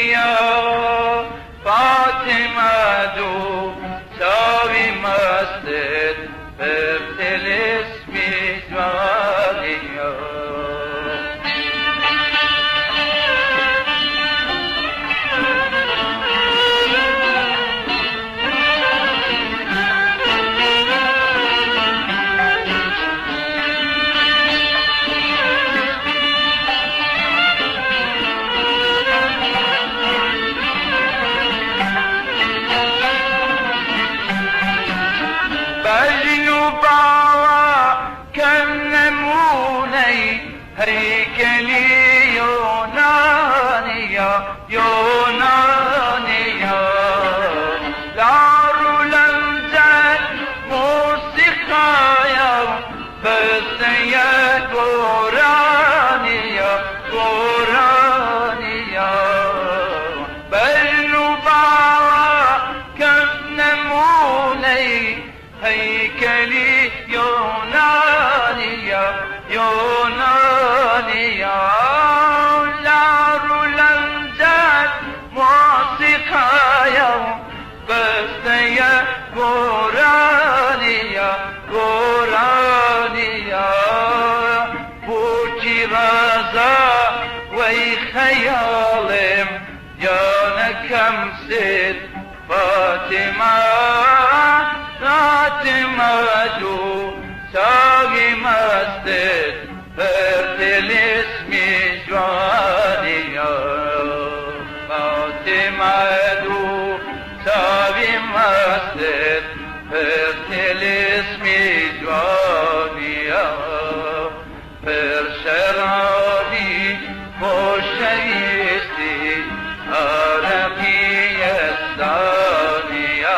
جوانیا فاطمه دو ساوی مستد برتل اسمی جوانیا هيكلي يونانيا يونانيا دار الأمجاد موسيقايا بثيا قرانيا قرانيا بالنباوة كم نموني هيكلي يونانيا يونانيا لار الأمجاد موسيقايا بثيا قرانيا قرانيا بوكي رازا وي خيالم جانكم سد فاطمة فاطمة دو ساقي مستد برتل اسمي جوانيا فاطمة دو ساقي مستد برتل اسمي جوانيا پر شرابي خوشيستي عربي الثانية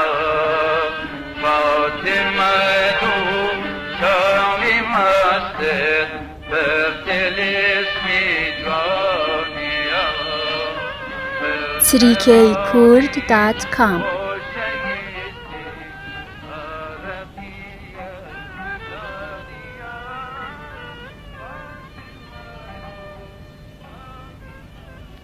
فاطمة دو ساقي مستد برتل اسمي جوانيا trikkurd.com